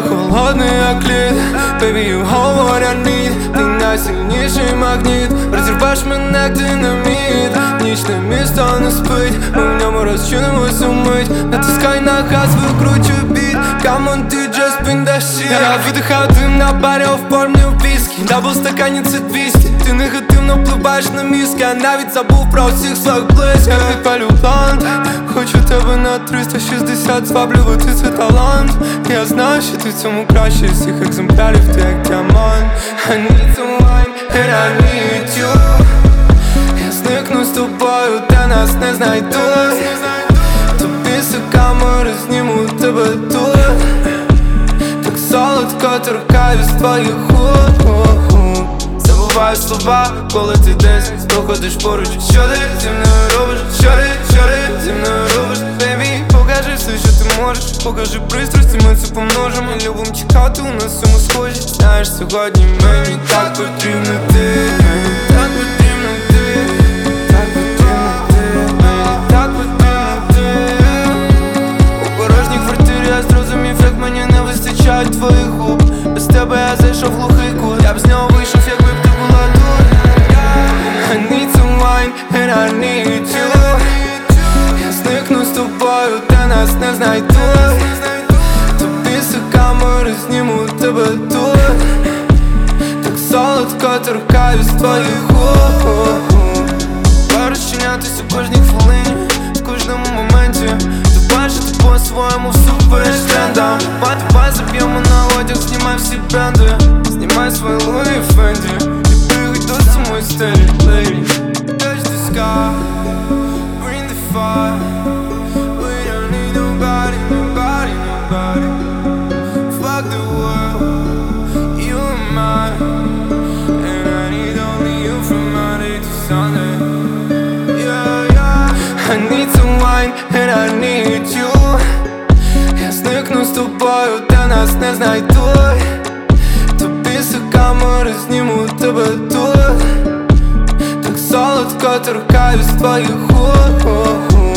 холодний як лід. Baby, you all what I need. Ти найсильніший магніт. Розірвеш мене як динаміт. Нічне місто не спить, ми в ньому розчинимось умить. Натискай на газ, викручуй біт. Come on, ти just bring that shit. Я видихаю дим на барі, оформлю віскі. Дабл стакані це 200. Ти негативно впливаєш на мізки. Я навіть забув про всіх своїх близьких. Я підпалю блант, хочу тебе на 360. Зваблювати це талант. Я знаю, що ти в цьому краще всіх екземплярів. Ти як діамант. I need someone and I need you. Я зникну з тобою, де нас не знайдуть. Тобі камери зніму тебе тут. Так солодко торкаюсь твоїх губ. Забуваю слова, коли ти десь проходиш поруч. Що ти зі мною робиш? Що ти зі мною робиш? Baby, покажи все, що ти можеш. Покажи пристрасті, ми це помножимо. Любим чекати, у нас всьому схожі. Знаєш, сьогодні мені так потрібно ти. Так потрібно ти. Так потрібно ти. Мені так потрібно ти. У порожній квартирі я зрозумів, як мені не вистачає твоїх губ. Без тебе я зайшов в глухий кут. Я б з нього вийшов, якби б ти була тут. I need someone and I need you. Я зникну з тобою, де нас не знайдуть. Тобі камери зніму тебе тут. Так солодко торкаюсь твоїх губ. Розчинятись у кожній хвилині, в кожному моменті. Ти бачити по-своєму всупереч трендам. Давай заб'ємо на одяг, знімай всі бренди. Знімай свої Луї Фенді і пригай до самої стелі, lady. Touch the sky, bring the fire. We don't need nobody, nobody, nobody. Fuck the world, you and mine. And I need only you from Monday to Sunday. I need someone and I need you. Я зникну з тобою, де нас не знайдуть. Тобі камери зніму тебе тут. Так солодко торкаюсь твоїх губ.